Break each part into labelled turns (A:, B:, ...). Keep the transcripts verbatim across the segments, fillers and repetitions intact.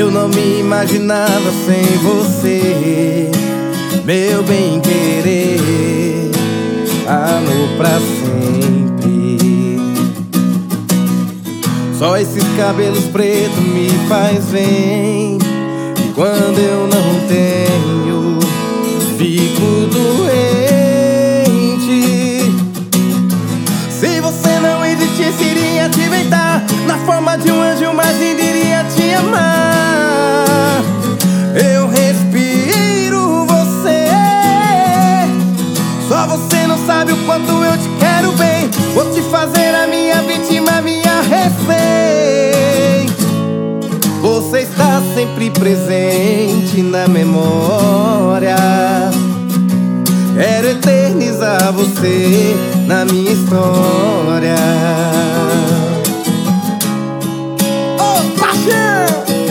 A: Eu não me imaginava sem você, meu bem querer, amor pra sempre. Só esses cabelos pretos me faz bem, e quando eu não tenho, fico doente. Se você não existisse, iria te inventar na forma de um anjo, mas ainda iria te amar. Eu respiro você, só você não sabe o quanto eu te quero bem. Vou te fazer a minha vítima, minha refém. Você está sempre presente na memória. Quero eternizar você na minha história. Oh, paixão!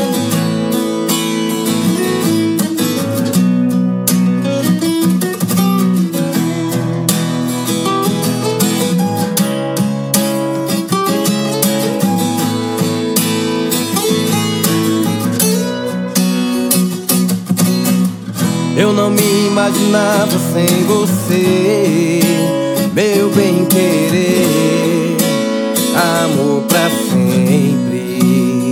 A: Eu não me imaginava sem você, meu bem querer, amor pra sempre.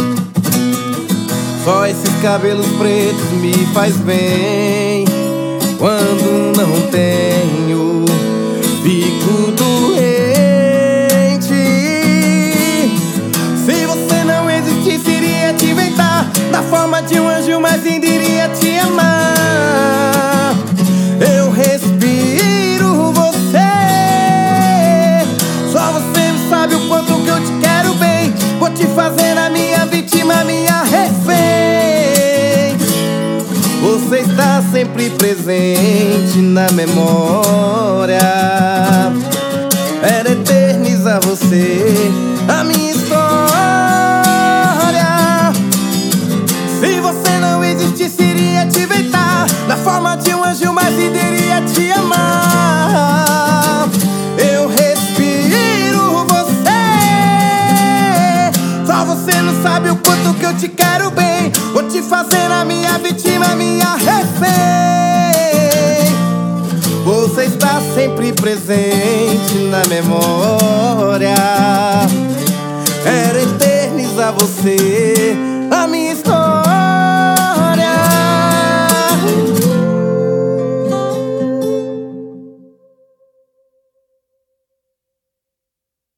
A: Só esses cabelos pretos me faz bem, quando não tenho, fico doente. Se você não existisse, iria te inventar na forma de um anjo, mas ainda iria te amar. Eu respiro você, só você sabe o quanto que eu te quero bem. Vou te fazer a minha vítima, minha refém. Você está sempre presente na memória. Era eternizar você, a minha história. Se você não existisse, iria te inventar na forma de um anjo, mas iria te amar. Eu respiro você, só você não sabe o quanto que eu te quero bem. Vou te fazer a minha vítima, minha refém. Você está sempre presente na memória. Era eternizar você,